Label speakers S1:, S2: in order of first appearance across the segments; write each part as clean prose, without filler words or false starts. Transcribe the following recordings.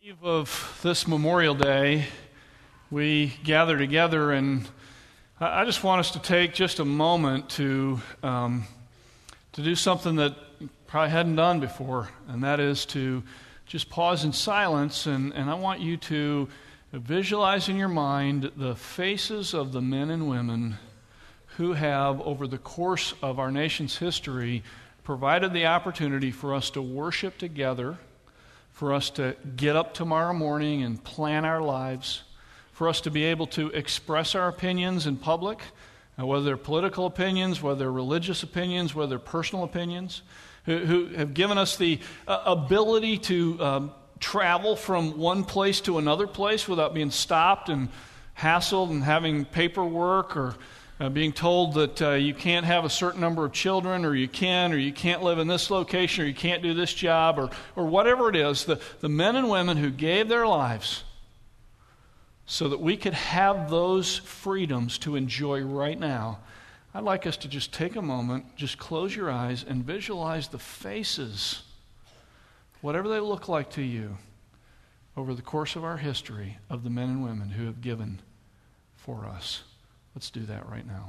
S1: Eve of this Memorial Day, we gather together, and I just want us to take just a moment to do something that probably hadn't done before, and that is to just pause in silence, and I want you to visualize in your mind the faces of the men and women who have, over the course of our nation's history, provided the opportunity for us to worship together, for us to get up tomorrow morning and plan our lives, for us to be able to express our opinions in public, whether they're political opinions, whether they're religious opinions, whether they're personal opinions, who have given us the ability to travel from one place to another place without being stopped and hassled and having paperwork or being told that you can't have a certain number of children, or you can't live in this location, or you can't do this job, or whatever it is. The men and women who gave their lives so that we could have those freedoms to enjoy right now. I'd like us to just take a moment, just close your eyes and visualize the faces, whatever they look like to you, over the course of our history, of the men and women who have given for us. Let's do that right now.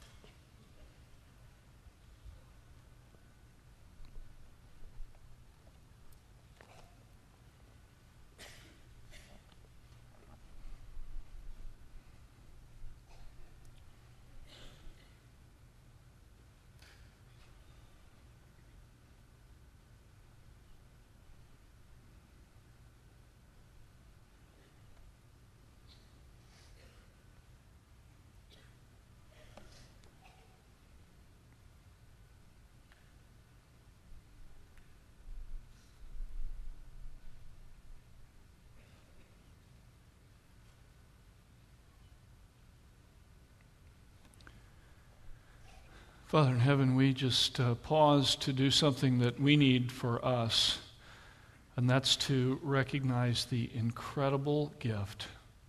S1: Father in heaven, we just pause to do something that we need for us, and that's to recognize the incredible gift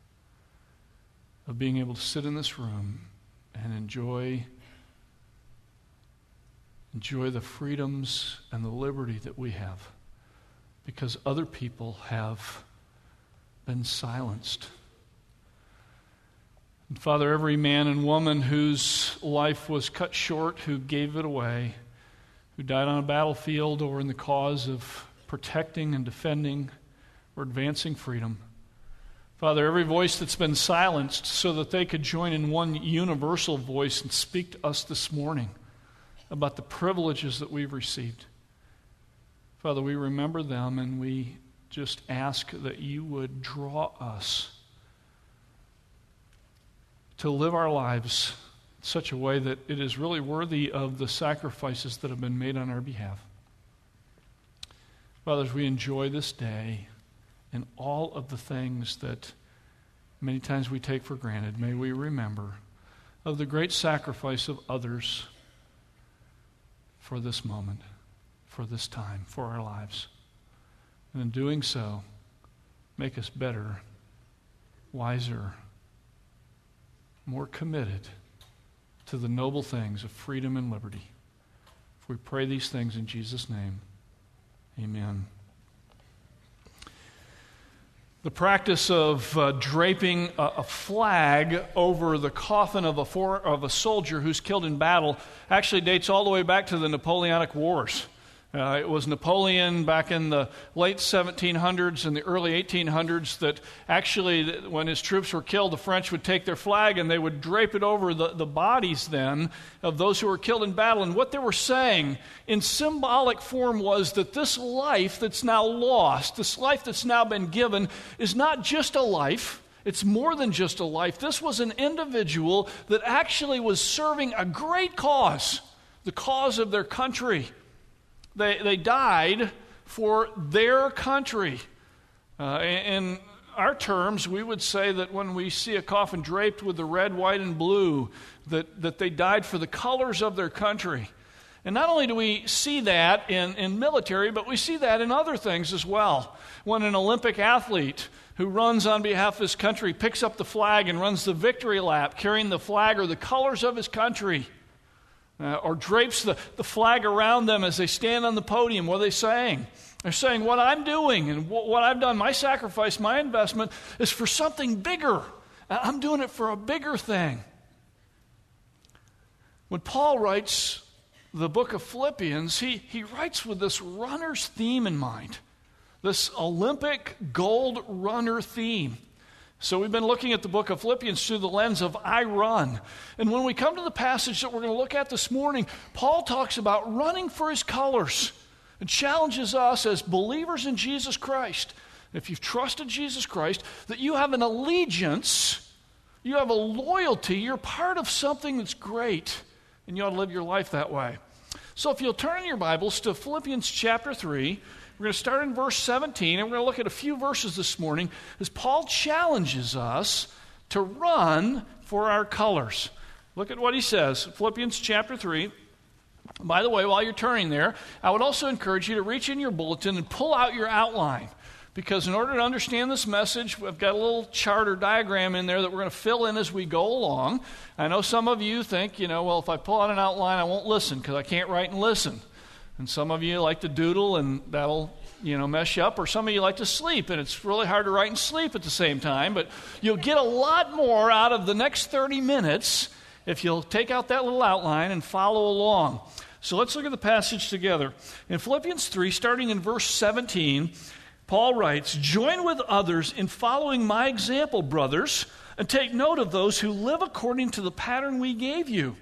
S1: of being able to sit in this room and enjoy the freedoms and the liberty that we have, because other people have been silenced. And Father, every man and woman whose life was cut short, who gave it away, who died on a battlefield or in the cause of protecting and defending or advancing freedom. Father, every voice that's been silenced so that they could join in one universal voice and speak to us this morning about the privileges that we've received. Father, we remember them, and we just ask that you would draw us to live our lives in such a way that it is really worthy of the sacrifices that have been made on our behalf. Father, as we enjoy this day and all of the things that many times we take for granted, may we remember of the great sacrifice of others for this moment, for this time, for our lives. And in doing so, make us better, wiser, more committed to the noble things of freedom and liberty. If we pray these things in Jesus' name, amen. The practice of draping a flag over the coffin of a soldier who's killed in battle actually dates all the way back to the Napoleonic Wars. It was Napoleon back in the late 1700s and the early 1800s that actually, when his troops were killed, the French would take their flag and they would drape it over the bodies then of those who were killed in battle. And what they were saying in symbolic form was that this life that's now lost, this life that's now been given, is not just a life. It's more than just a life. This was an individual that actually was serving a great cause, the cause of their country. They died for their country. In our terms, we would say that when we see a coffin draped with the red, white, and blue, that they died for the colors of their country. And not only do we see that in military, but we see that in other things as well. When an Olympic athlete who runs on behalf of his country picks up the flag and runs the victory lap carrying the flag or the colors of his country, or drapes the flag around them as they stand on the podium. What are they saying? They're saying what I'm doing and what I've done, my sacrifice, my investment, is for something bigger. I'm doing it for a bigger thing. When Paul writes the book of Philippians, he writes with this runner's theme in mind, this Olympic gold runner theme. So we've been looking at the book of Philippians through the lens of I run. And when we come to the passage that we're going to look at this morning, Paul talks about running for his colors and challenges us as believers in Jesus Christ, if you've trusted Jesus Christ, that you have an allegiance, you have a loyalty, you're part of something that's great, and you ought to live your life that way. So if you'll turn in your Bibles to Philippians chapter 3, we're going to start in verse 17, and we're going to look at a few verses this morning as Paul challenges us to run for our colors. Look at what he says, Philippians chapter 3. By the way, while you're turning there, I would also encourage you to reach in your bulletin and pull out your outline, because in order to understand this message, we've got a little chart or diagram in there that we're going to fill in as we go along. I know some of you think, well, if I pull out an outline, I won't listen because I can't write and listen. And some of you like to doodle, and that'll, mess you up. Or some of you like to sleep, and it's really hard to write and sleep at the same time. But you'll get a lot more out of the next 30 minutes if you'll take out that little outline and follow along. So let's look at the passage together. In Philippians 3, starting in verse 17, Paul writes, "Join with others in following my example, brothers, and take note of those who live according to the pattern we gave you.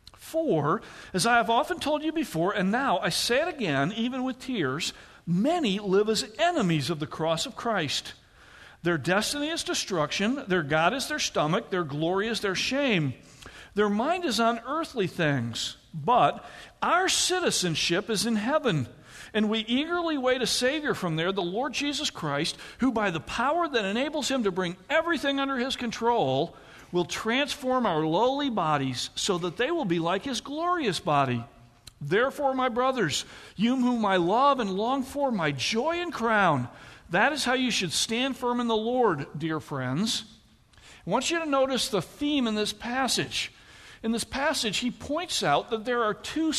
S1: For, as I have often told you before, and now I say it again, even with tears, many live as enemies of the cross of Christ. Their destiny is destruction, their God is their stomach, their glory is their shame. Their mind is on earthly things, but our citizenship is in heaven, and we eagerly wait a Savior from there, the Lord Jesus Christ, who by the power that enables him to bring everything under his control will transform our lowly bodies so that they will be like his glorious body. Therefore, my brothers, you whom I love and long for, my joy and crown, that is how you should stand firm in the Lord, dear friends." I want you to notice the theme in this passage. In this passage, he points out that there are two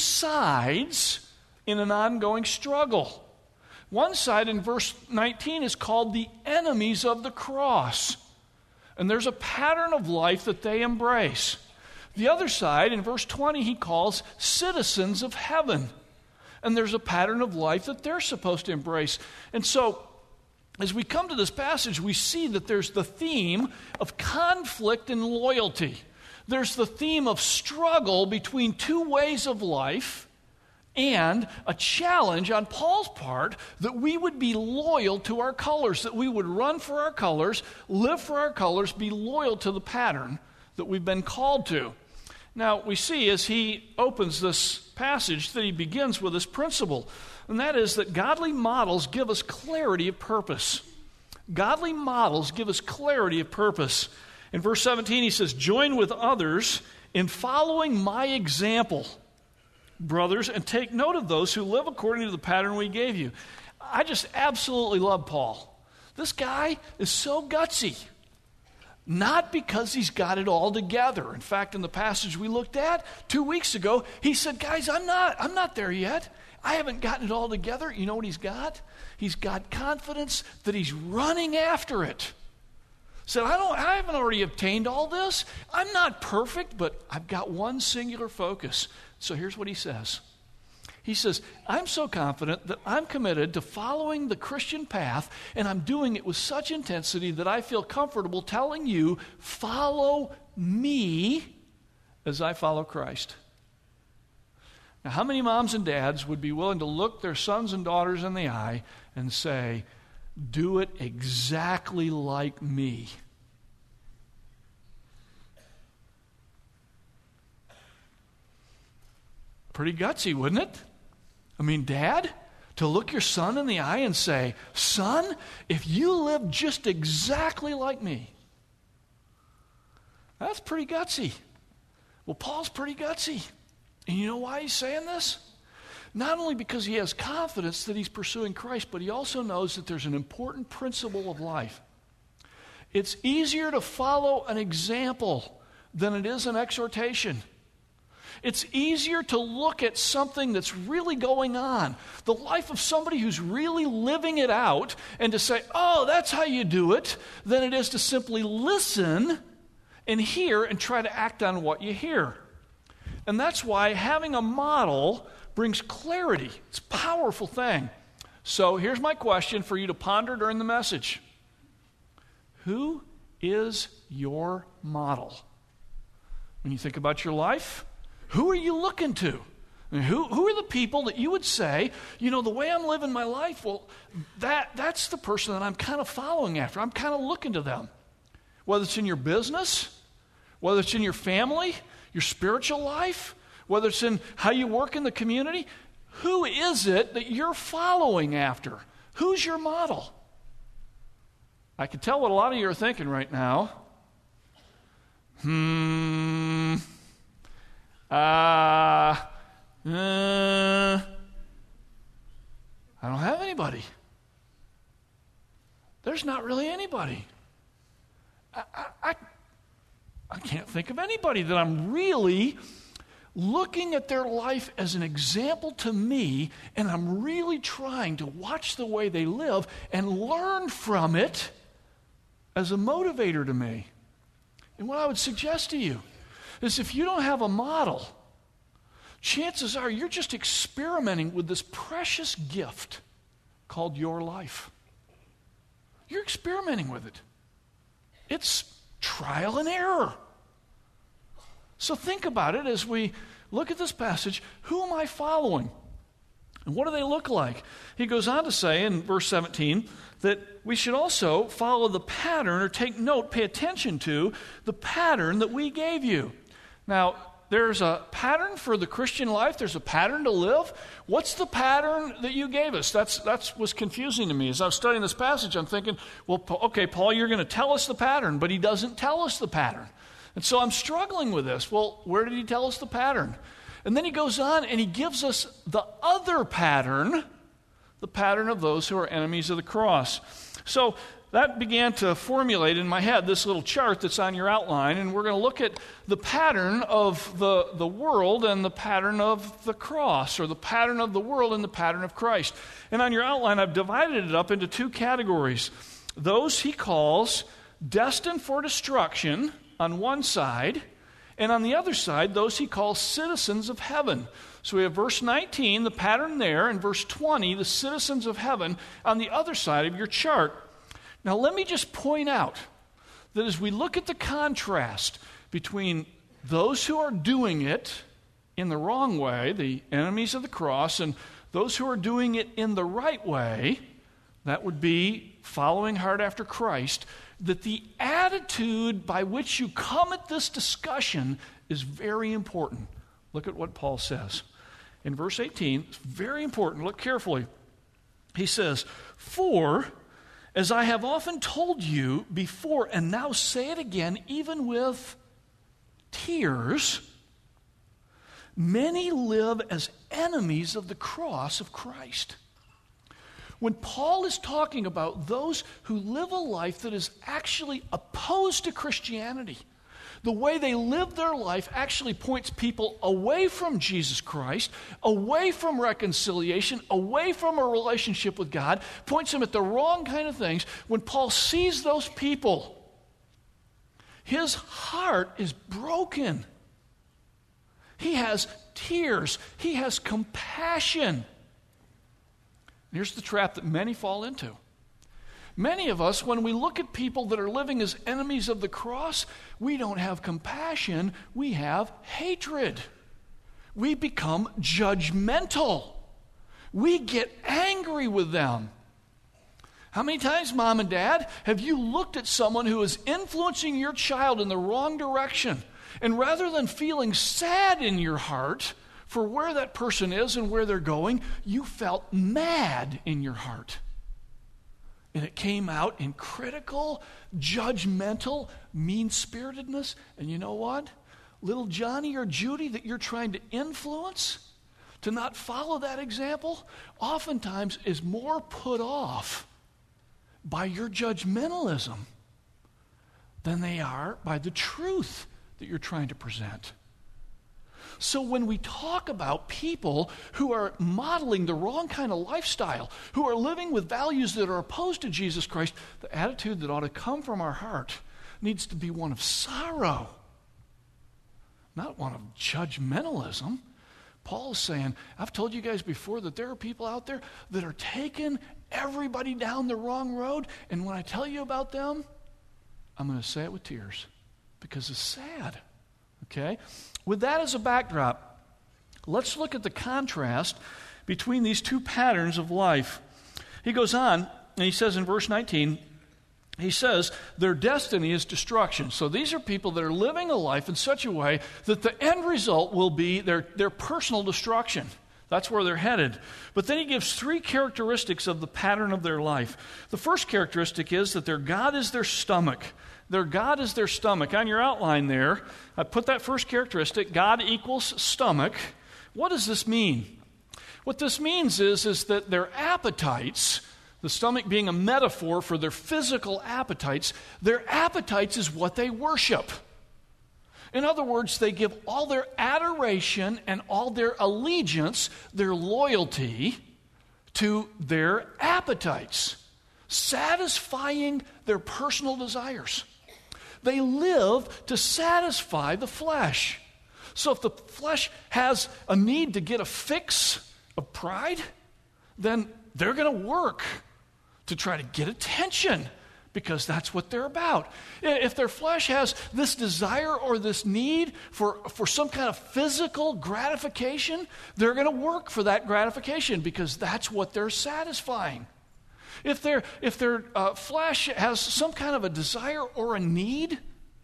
S1: sides in an ongoing struggle. One side in verse 19 is called the enemies of the cross. And there's a pattern of life that they embrace. The other side, in verse 20, he calls citizens of heaven. And there's a pattern of life that they're supposed to embrace. And so, as we come to this passage, we see that there's the theme of conflict and loyalty. There's the theme of struggle between two ways of life, and a challenge on Paul's part that we would be loyal to our colors, that we would run for our colors, live for our colors, be loyal to the pattern that we've been called to. Now, we see as he opens this passage that he begins with this principle, and that is that godly models give us clarity of purpose. Godly models give us clarity of purpose. In verse 17, he says, "Join with others in following my example, brothers, and take note of those who live according to the pattern we gave you." I just absolutely love Paul. This guy is so gutsy. Not because he's got it all together. In fact, in the passage we looked at 2 weeks ago, he said, "Guys, I'm not there yet. I haven't gotten it all together." You know what he's got? He's got confidence that he's running after it. Said, I haven't already obtained all this. I'm not perfect, but I've got one singular focus. So here's what he says. He says, "I'm so confident that I'm committed to following the Christian path, and I'm doing it with such intensity that I feel comfortable telling you, follow me as I follow Christ." Now, how many moms and dads would be willing to look their sons and daughters in the eye and say, "Do it exactly like me"? Pretty gutsy, wouldn't it? I mean, Dad, to look your son in the eye and say, "Son, if you live just exactly like me," that's pretty gutsy. Well, Paul's pretty gutsy. And you know why he's saying this? Not only because he has confidence that he's pursuing Christ, but he also knows that there's an important principle of life. It's easier to follow an example than it is an exhortation. It's easier to look at something that's really going on, the life of somebody who's really living it out, and to say, oh, that's how you do it, than it is to simply listen and hear and try to act on what you hear. And that's why having a model brings clarity. It's a powerful thing. So here's my question for you to ponder during the message. Who is your model? When you think about your life, who are you looking to? I mean, who are the people that you would say, you know, the way I'm living my life, well, that's the person that I'm kind of following after. I'm kind of looking to them. Whether it's in your business, whether it's in your family, your spiritual life, whether it's in how you work in the community, who is it that you're following after? Who's your model? I can tell what a lot of you are thinking right now. I don't have anybody. There's not really anybody. I can't think of anybody that I'm really looking at their life as an example to me, and I'm really trying to watch the way they live and learn from it as a motivator to me. And what I would suggest to you is if you don't have a model, chances are you're just experimenting with this precious gift called your life. You're experimenting with it. It's trial and error. So think about it as we look at this passage. Who am I following? And what do they look like? He goes on to say in verse 17 that we should also follow the pattern, or take note, pay attention to the pattern that we gave you. Now, there's a pattern for the Christian life. There's a pattern to live. What's the pattern that you gave us? That was confusing to me. As I was studying this passage, I'm thinking, well, okay, Paul, you're going to tell us the pattern, but he doesn't tell us the pattern. And so I'm struggling with this. Well, where did he tell us the pattern? And then he goes on and he gives us the other pattern, the pattern of those who are enemies of the cross. So that began to formulate in my head this little chart that's on your outline, and we're going to look at the pattern of the world and the pattern of the cross, or the pattern of the world and the pattern of Christ. And on your outline, I've divided it up into two categories. Those he calls destined for destruction on one side, and on the other side, those he calls citizens of heaven. So we have verse 19, the pattern there, and verse 20, the citizens of heaven, on the other side of your chart. Now let me just point out that as we look at the contrast between those who are doing it in the wrong way, the enemies of the cross, and those who are doing it in the right way, that would be following hard after Christ, that the attitude by which you come at this discussion is very important. Look at what Paul says. In verse 18, it's very important. Look carefully. He says, "For, as I have often told you before, and now say it again, even with tears, many live as enemies of the cross of Christ." When Paul is talking about those who live a life that is actually opposed to Christianity, the way they live their life actually points people away from Jesus Christ, away from reconciliation, away from a relationship with God, points them at the wrong kind of things. When Paul sees those people, his heart is broken. He has tears. He has compassion. Here's the trap that many fall into. Many of us, when we look at people that are living as enemies of the cross, we don't have compassion, we have hatred. We become judgmental. We get angry with them. How many times, Mom and Dad, have you looked at someone who is influencing your child in the wrong direction, and rather than feeling sad in your heart for where that person is and where they're going, you felt mad in your heart? And it came out in critical, judgmental, mean-spiritedness. And you know what? Little Johnny or Judy that you're trying to influence to not follow that example oftentimes is more put off by your judgmentalism than they are by the truth that you're trying to present. So when we talk about people who are modeling the wrong kind of lifestyle, who are living with values that are opposed to Jesus Christ, the attitude that ought to come from our heart needs to be one of sorrow, not one of judgmentalism. Paul is saying, I've told you guys before that there are people out there that are taking everybody down the wrong road, and when I tell you about them, I'm going to say it with tears because it's sad. Okay? With that as a backdrop, let's look at the contrast between these two patterns of life. He goes on, and he says in verse 19, he says, their destiny is destruction. So these are people that are living a life in such a way that the end result will be their personal destruction. That's where they're headed. But then he gives three characteristics of the pattern of their life. The first characteristic is that their God is their stomach. Their God is their stomach. On your outline there, I put that first characteristic, God equals stomach. What does this mean? What this means is that their appetites, the stomach being a metaphor for their physical appetites, their appetites is what they worship. In other words, they give all their adoration and all their allegiance, their loyalty to their appetites, satisfying their personal desires. They live to satisfy the flesh. So if the flesh has a need to get a fix of pride, then they're going to work to try to get attention because that's what they're about. If their flesh has this desire or this need for some kind of physical gratification, they're going to work for that gratification because that's what they're satisfying. If their flesh has some kind of a desire or a need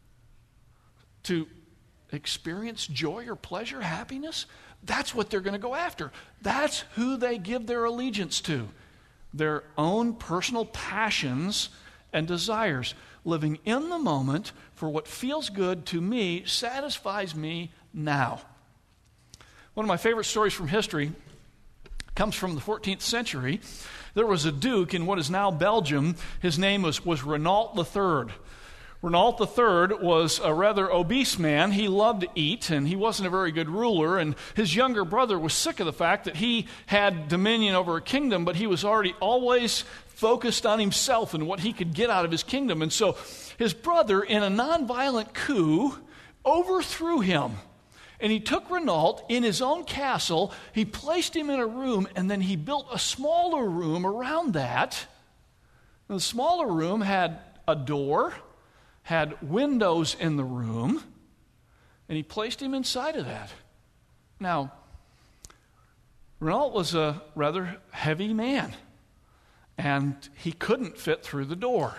S1: to experience joy or pleasure, happiness, that's what they're going to go after. That's who they give their allegiance to. Their own personal passions and desires, living in the moment for what feels good to me, satisfies me now. One of my favorite stories from history comes from the 14th century. There was a duke in what is now Belgium. His name was Renault III. Renault III was a rather obese man. He loved to eat, and he wasn't a very good ruler. And his younger brother was sick of the fact that he had dominion over a kingdom, but he was already always focused on himself and what he could get out of his kingdom. And so his brother, in a nonviolent coup, overthrew him. And he took Renault in his own castle, he placed him in a room, and then he built a smaller room around that. And the smaller room had a door, had windows in the room, and he placed him inside of that. Now, Renault was a rather heavy man, and he couldn't fit through the door.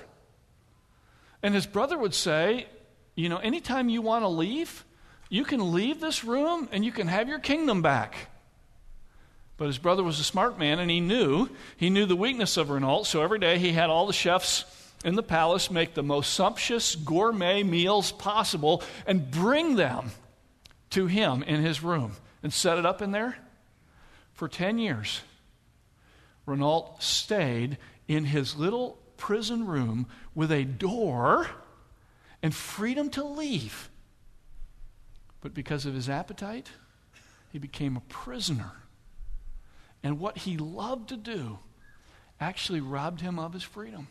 S1: And his brother would say, you know, anytime you want to leave, you can leave this room and you can have your kingdom back. But his brother was a smart man, and he knew the weakness of Renault, so every day he had all the chefs in the palace make the most sumptuous gourmet meals possible and bring them to him in his room and set it up in there. For 10 years, Renault stayed in his little prison room with a door and freedom to leave. But because of his appetite, he became a prisoner. And what he loved to do actually robbed him of his freedom.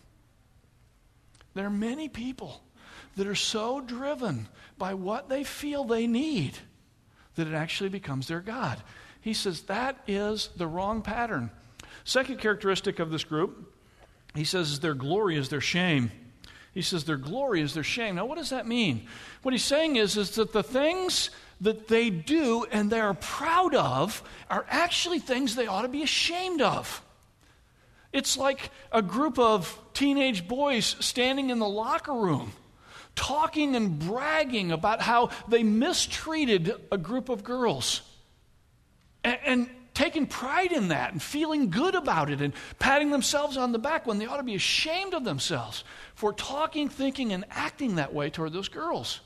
S1: There are many people that are so driven by what they feel they need that it actually becomes their God. He says that is the wrong pattern. Second characteristic of this group, he says, is their glory is their shame. He says their glory is their shame. Now, what does that mean? What he's saying is that the things that they do and they're proud of are actually things they ought to be ashamed of. It's like a group of teenage boys standing in the locker room, talking and bragging about how they mistreated a group of girls. And taking pride in that and feeling good about it and patting themselves on the back when they ought to be ashamed of themselves for talking, thinking, and acting that way toward those girls.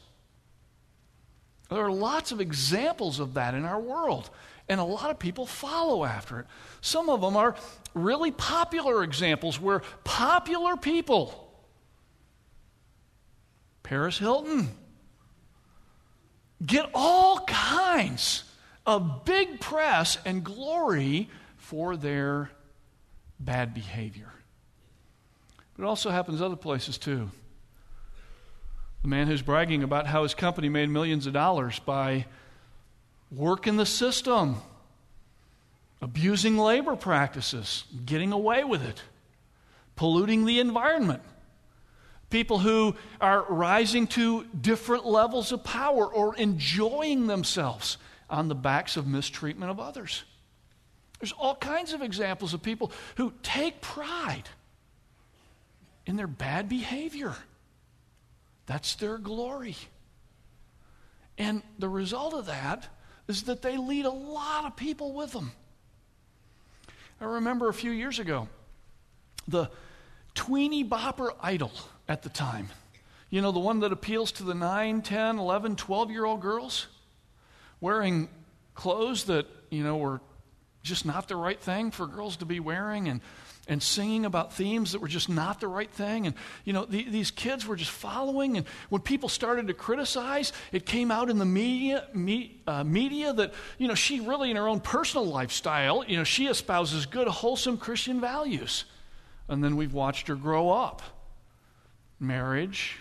S1: There are lots of examples of that in our world, and a lot of people follow after it. Some of them are really popular examples where popular people, Paris Hilton, get all kinds of big press and glory for their bad behavior. But it also happens other places too. The man who's bragging about how his company made millions of dollars by working the system, abusing labor practices, getting away with it, polluting the environment. People who are rising to different levels of power or enjoying themselves on the backs of mistreatment of others. There's all kinds of examples of people who take pride in their bad behavior. That's their glory. And the result of that is that they lead a lot of people with them. I remember a few years ago, the tweeny bopper idol at the time, you know, the one that appeals to the 9, 10, 11, 12-year-old girls, wearing clothes that, you know, were just not the right thing for girls to be wearing, and singing about themes that were just not the right thing. And, you know, these kids were just following. And when people started to criticize, it came out in the media that, you know, she really, in her own personal lifestyle, you know, she espouses good, wholesome Christian values. And then we've watched her grow up. Marriage,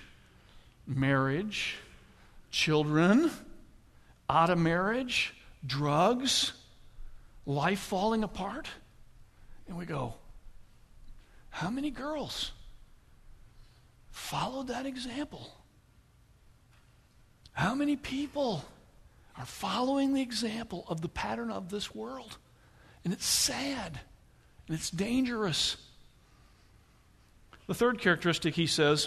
S1: children, out of marriage, drugs, life falling apart. And we go, how many girls followed that example? How many people are following the example of the pattern of this world? And it's sad, and it's dangerous. The third characteristic, he says,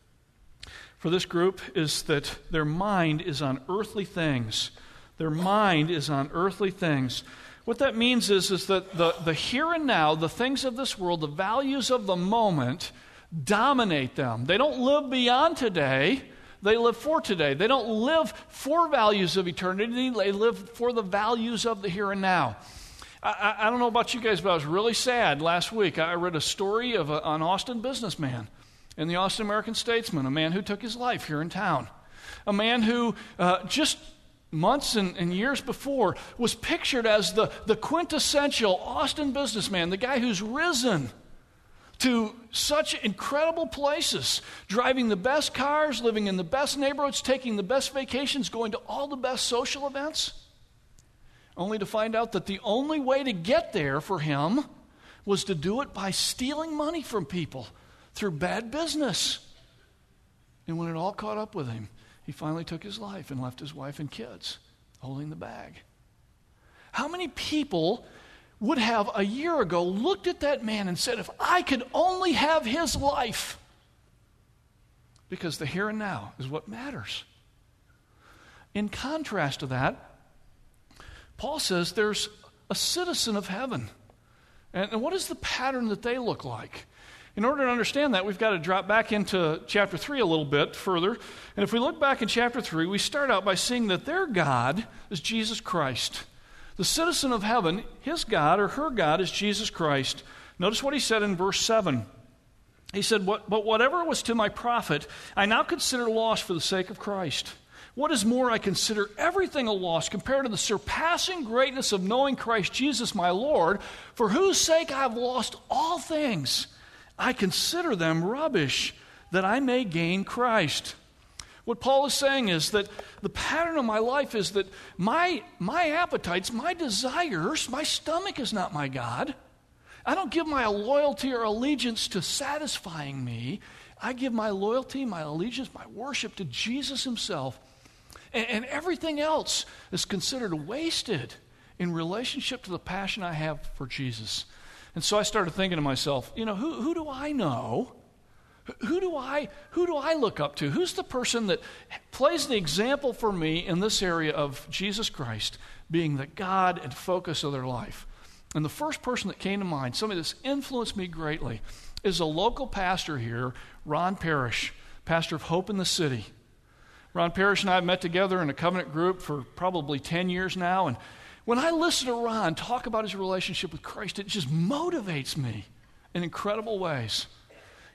S1: for this group is that their mind is on earthly things. Their mind is on earthly things. What that means is that the here and now, the things of this world, the values of the moment, dominate them. They don't live beyond today. They live for today. They don't live for values of eternity. They live for the values of the here and now. I don't know about you guys, but I was really sad last week. I read a story of an Austin businessman in the Austin American-Statesman, a man who took his life here in town. A man who just months and years before was pictured as the quintessential Austin businessman, the guy who's risen to such incredible places, driving the best cars, living in the best neighborhoods, taking the best vacations, going to all the best social events, only to find out that the only way to get there for him was to do it by stealing money from people through bad business. And when it all caught up with him, he finally took his life and left his wife and kids holding the bag. How many people would have a year ago looked at that man and said, if I could only have his life? Because the here and now is what matters. In contrast to that, Paul says there's a citizen of heaven. And what is the pattern that they look like? In order to understand that, we've got to drop back into chapter 3 a little bit further. And if we look back in chapter 3, we start out by seeing that their God is Jesus Christ. The citizen of heaven, his God or her God is Jesus Christ. Notice what he said in verse 7. He said, but whatever was to my profit, I now consider loss for the sake of Christ. What is more, I consider everything a loss compared to the surpassing greatness of knowing Christ Jesus my Lord, for whose sake I have lost all things. I consider them rubbish, that I may gain Christ. What Paul is saying is that the pattern of my life is that my appetites, my desires, my stomach is not my God. I don't give my loyalty or allegiance to satisfying me. I give my loyalty, my allegiance, my worship to Jesus himself. And everything else is considered wasted in relationship to the passion I have for Jesus. And so I started thinking to myself, you know, who do I know? Who do I look up to? Who's the person that plays the example for me in this area of Jesus Christ being the God and focus of their life? And the first person that came to mind, somebody that's influenced me greatly, is a local pastor here, Ron Parrish, pastor of Hope in the City. Ron Parrish and I have met together in a covenant group for probably 10 years now, and when I listen to Ron talk about his relationship with Christ, it just motivates me in incredible ways.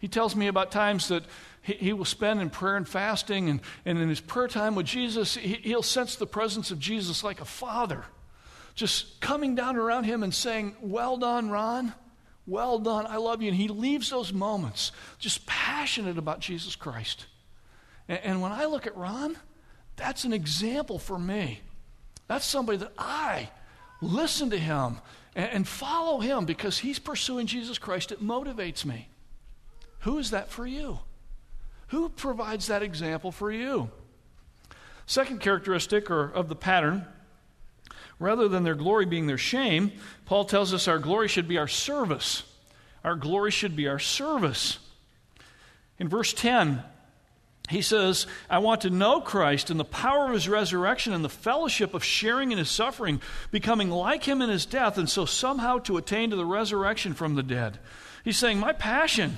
S1: He tells me about times that he will spend in prayer and fasting, and in his prayer time with Jesus, he'll sense the presence of Jesus like a father, just coming down around him and saying, "Well done, Ron. Well done. I love you." And he leaves those moments just passionate about Jesus Christ. And when I look at Ron, that's an example for me. That's somebody that I listen to him and follow him because he's pursuing Jesus Christ. It motivates me. Who is that for you? Who provides that example for you? Second characteristic of the pattern, rather than their glory being their shame, Paul tells us our glory should be our service. Our glory should be our service. In verse 10, he says, "I want to know Christ and the power of his resurrection and the fellowship of sharing in his suffering, becoming like him in his death, and so somehow to attain to the resurrection from the dead." He's saying, my passion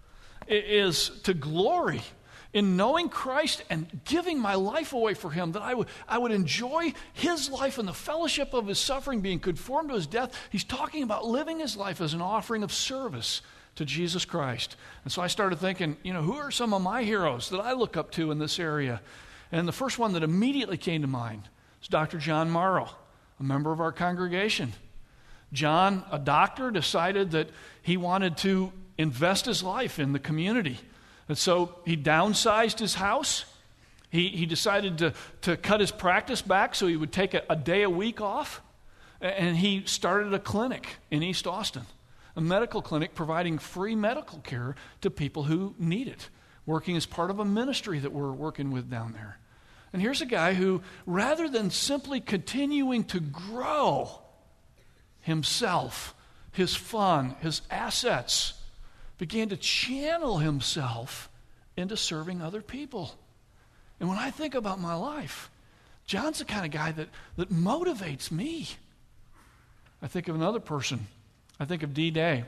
S1: is to glory in knowing Christ and giving my life away for him, that I would enjoy his life and the fellowship of his suffering, being conformed to his death. He's talking about living his life as an offering of service to Jesus Christ. And so I started thinking, who are some of my heroes that I look up to in this area? And the first one that immediately came to mind is Dr. John Morrow, a member of our congregation. John, a doctor, decided that he wanted to invest his life in the community. And so he downsized his house. He decided to cut his practice back so he would take a day a week off. And he started a clinic in East Austin, a medical clinic providing free medical care to people who need it, working as part of a ministry that we're working with down there. And here's a guy who, rather than simply continuing to grow himself, his fun, his assets, began to channel himself into serving other people. And when I think about my life, John's the kind of guy that motivates me. I think of another person. I think of D-Day.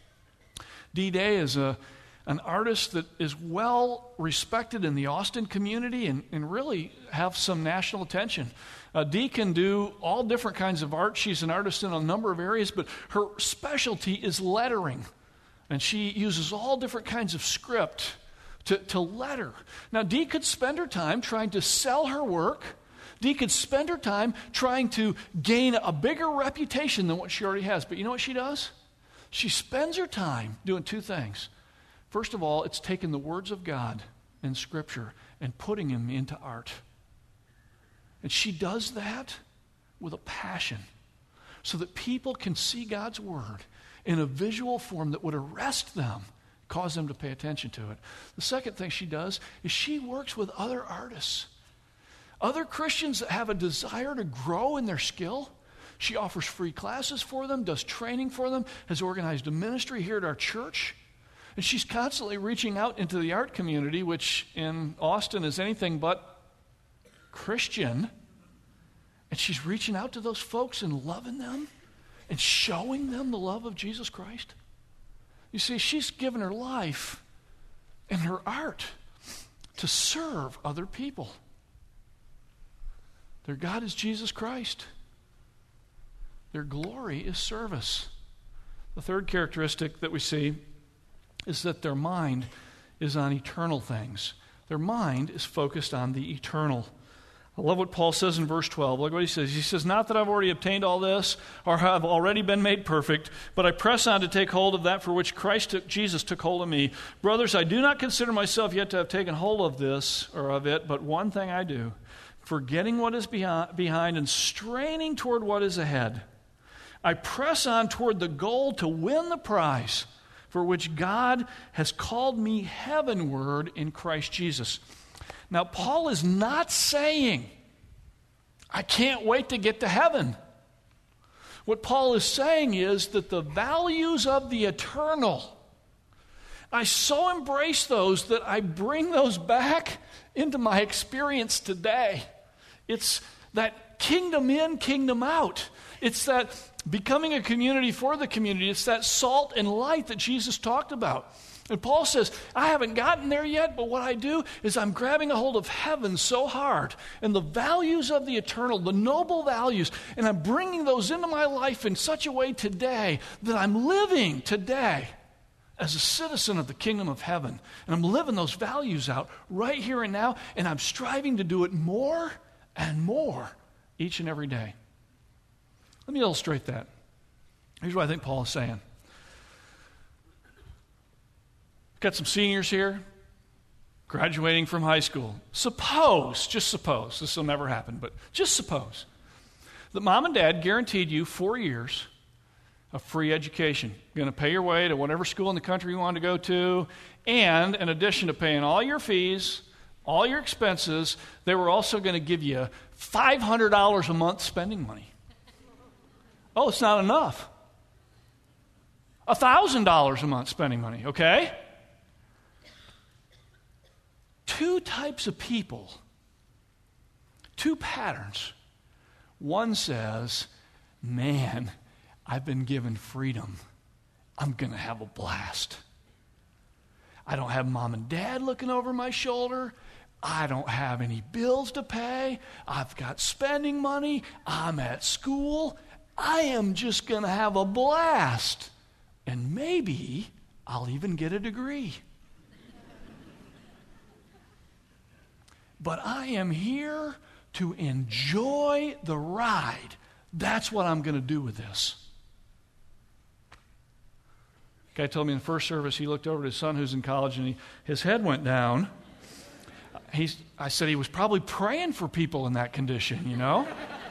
S1: D-Day is an artist that is well respected in the Austin community and really have some national attention. Dee can do all different kinds of art. She's an artist in a number of areas, but her specialty is lettering. And she uses all different kinds of script to letter. Now, Dee could spend her time trying to sell her work. Dee could spend her time trying to gain a bigger reputation than what she already has. But you know what she does? She spends her time doing two things. First of all, it's taking the words of God in Scripture and putting them into art. And she does that with a passion so that people can see God's Word in a visual form that would arrest them, cause them to pay attention to it. The second thing she does is she works with other artists, other Christians that have a desire to grow in their skill. She offers free classes for them, does training for them, has organized a ministry here at our church. And she's constantly reaching out into the art community, which in Austin is anything but Christian. And she's reaching out to those folks and loving them and showing them the love of Jesus Christ. You see, she's given her life and her art to serve other people. Their God is Jesus Christ. Their glory is service. The third characteristic that we see is that their mind is on eternal things. Their mind is focused on the eternal. I love what Paul says in verse 12. Look what he says. He says, "Not that I've already obtained all this or have already been made perfect, but I press on to take hold of that for which Jesus took hold of me. Brothers, I do not consider myself yet to have taken hold of this or of it, but one thing I do, forgetting what is behind and straining toward what is ahead. I press on toward the goal to win the prize for which God has called me heavenward in Christ Jesus." Now, Paul is not saying, I can't wait to get to heaven. What Paul is saying is that the values of the eternal, I so embrace those that I bring those back into my experience today. It's that kingdom in, kingdom out. It's that becoming a community for the community. It's that salt and light that Jesus talked about. And Paul says, I haven't gotten there yet, but what I do is I'm grabbing a hold of heaven so hard and the values of the eternal, the noble values, and I'm bringing those into my life in such a way today that I'm living today as a citizen of the kingdom of heaven. And I'm living those values out right here and now, and I'm striving to do it more and more each and every day. Let me illustrate that. Here's what I think Paul is saying. Got some seniors here, graduating from high school. Just suppose, this will never happen, but just suppose that mom and dad guaranteed you 4 years of free education. You're going to pay your way to whatever school in the country you want to go to, and in addition to paying all your fees, all your expenses, they were also going to give you $500 a month spending money. Oh, it's not enough. $1,000 a month spending money, okay? Two types of people, two patterns. One says, man, I've been given freedom. I'm going to have a blast. I don't have mom and dad looking over my shoulder. I don't have any bills to pay. I've got spending money. I'm at school. I am just going to have a blast. And maybe I'll even get a degree. But I am here to enjoy the ride. That's what I'm going to do with this. A guy told me in the first service, he looked over at his son who's in college, and his head went down. I said he was probably praying for people in that condition, you know?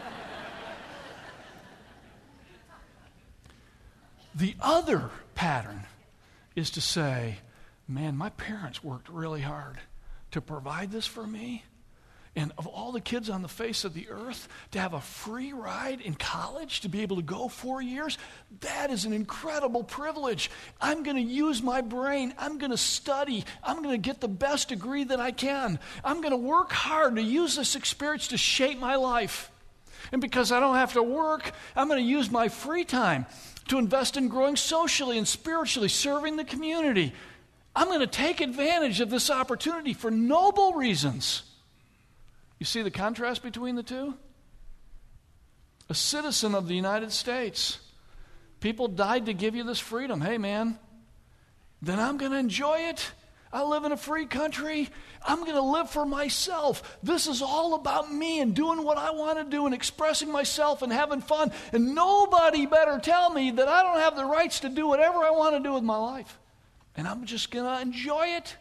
S1: The other pattern is to say, man, my parents worked really hard to provide this for me. And of all the kids on the face of the earth, to have a free ride in college, to be able to go 4 years, that is an incredible privilege. I'm going to use my brain. I'm going to study. I'm going to get the best degree that I can. I'm going to work hard to use this experience to shape my life. And because I don't have to work, I'm going to use my free time to invest in growing socially and spiritually, serving the community. I'm going to take advantage of this opportunity for noble reasons. You see the contrast between the two? A citizen of the United States. People died to give you this freedom. Hey, man, then I'm going to enjoy it. I live in a free country. I'm going to live for myself. This is all about me and doing what I want to do and expressing myself and having fun. And nobody better tell me that I don't have the rights to do whatever I want to do with my life. And I'm just going to enjoy it.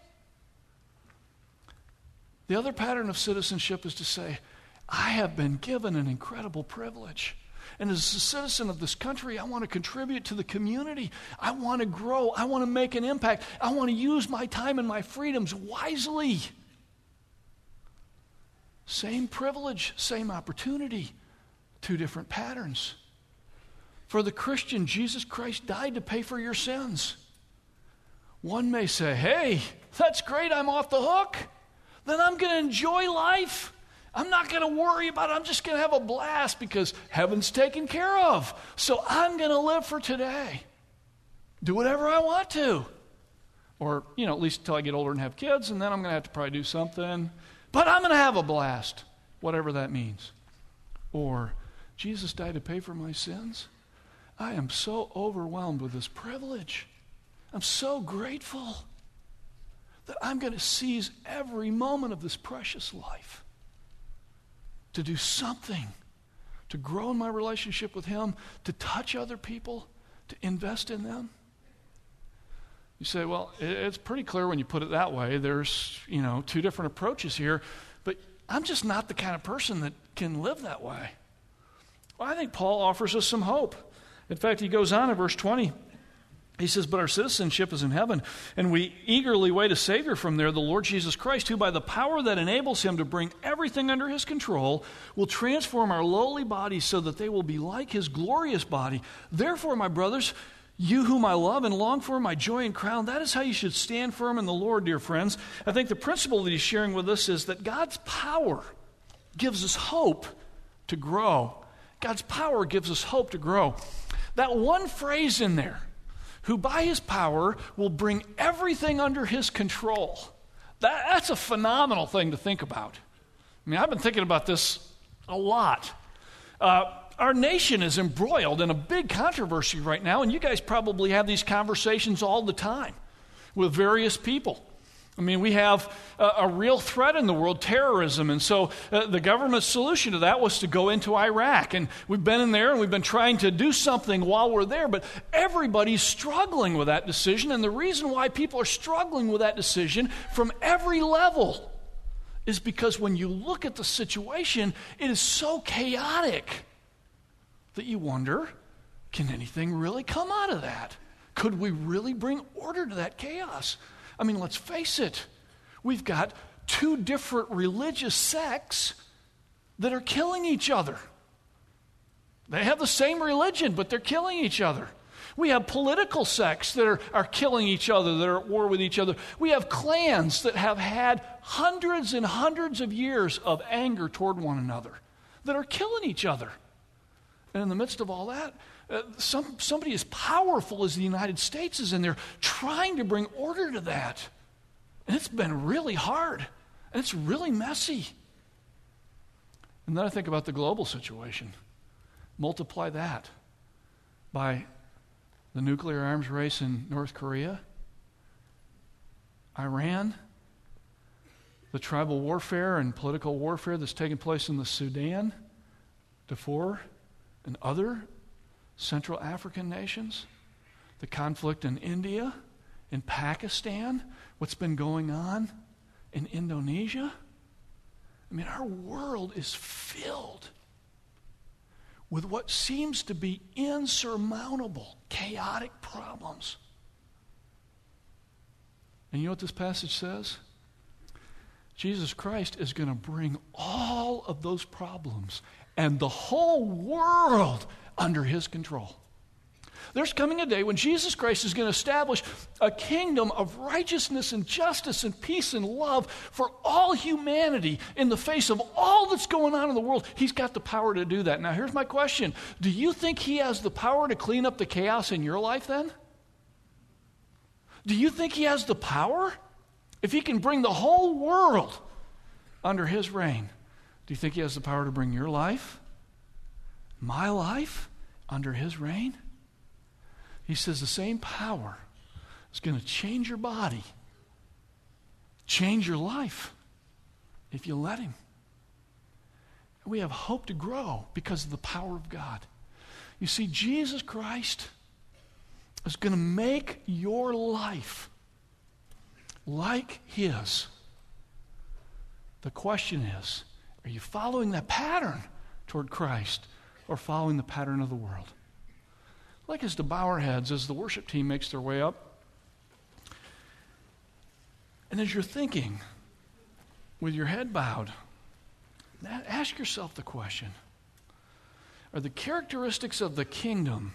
S1: The other pattern of citizenship is to say, I have been given an incredible privilege. And as a citizen of this country, I want to contribute to the community. I want to grow. I want to make an impact. I want to use my time and my freedoms wisely. Same privilege, same opportunity, two different patterns. For the Christian, Jesus Christ died to pay for your sins. One may say, hey, that's great, I'm off the hook. Then I'm going to enjoy life. I'm not going to worry about it. I'm just going to have a blast because heaven's taken care of. So I'm going to live for today. Do whatever I want to. Or, at least until I get older and have kids, and then I'm going to have to probably do something. But I'm going to have a blast, whatever that means. Or, Jesus died to pay for my sins. I am so overwhelmed with this privilege. I'm so grateful that I'm going to seize every moment of this precious life to do something, to grow in my relationship with Him, to touch other people, to invest in them. You say, well, it's pretty clear when you put it that way. There's, two different approaches here, but I'm just not the kind of person that can live that way. Well, I think Paul offers us some hope. In fact, he goes on in verse 20. He says, but our citizenship is in heaven, and we eagerly wait a Savior from there, the Lord Jesus Christ, who by the power that enables Him to bring everything under His control will transform our lowly bodies so that they will be like His glorious body. Therefore, my brothers, you whom I love and long for, my joy and crown, that is how you should stand firm in the Lord, dear friends. I think the principle that he's sharing with us is that God's power gives us hope to grow. God's power gives us hope to grow. That one phrase in there, who by His power will bring everything under His control. That's a phenomenal thing to think about. I mean, I've been thinking about this a lot. Our nation is embroiled in a big controversy right now, and you guys probably have these conversations all the time with various people. I mean, we have a real threat in the world, terrorism, and so the government's solution to that was to go into Iraq, and we've been in there and we've been trying to do something while we're there, but everybody's struggling with that decision, and the reason why people are struggling with that decision from every level is because when you look at the situation, it is so chaotic that you wonder, can anything really come out of that? Could we really bring order to that chaos? I mean, let's face it. We've got two different religious sects that are killing each other. They have the same religion, but they're killing each other. We have political sects that are killing each other, that are at war with each other. We have clans that have had hundreds and hundreds of years of anger toward one another, that are killing each other. And in the midst of all that, somebody as powerful as the United States is in there trying to bring order to that. And it's been really hard. And it's really messy. And then I think about the global situation. Multiply that by the nuclear arms race in North Korea, Iran, the tribal warfare and political warfare that's taking place in the Sudan, Darfur, and other Central African nations, the conflict in India, in Pakistan, what's been going on in Indonesia. I mean, our world is filled with what seems to be insurmountable, chaotic problems. And you know what this passage says? Jesus Christ is going to bring all of those problems and the whole world under his control. There's coming a day when Jesus Christ is going to establish a kingdom of righteousness and justice and peace and love for all humanity in the face of all that's going on in the world. He's got the power to do that. Now, here's my question. Do you think he has the power to clean up the chaos in your life then? Do you think he has the power? If he can bring the whole world under his reign, do you think he has the power to bring your life, my life, under his reign? He says the same power is going to change your body, change your life, if you let him. We have hope to grow because of the power of God. You see, Jesus Christ is going to make your life like his. The question is, are you following that pattern toward Christ or following the pattern of the world? I'd like us to bow our heads as the worship team makes their way up. And as you're thinking, with your head bowed, ask yourself the question, are the characteristics of the kingdom,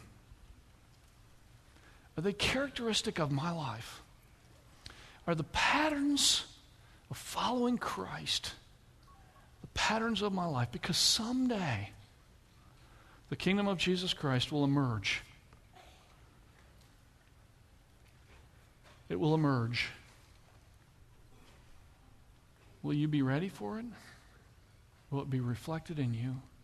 S1: are they characteristic of my life? Are the patterns of following Christ the patterns of my life? Because someday the kingdom of Jesus Christ will emerge. It will emerge. Will you be ready for it? Will it be reflected in you?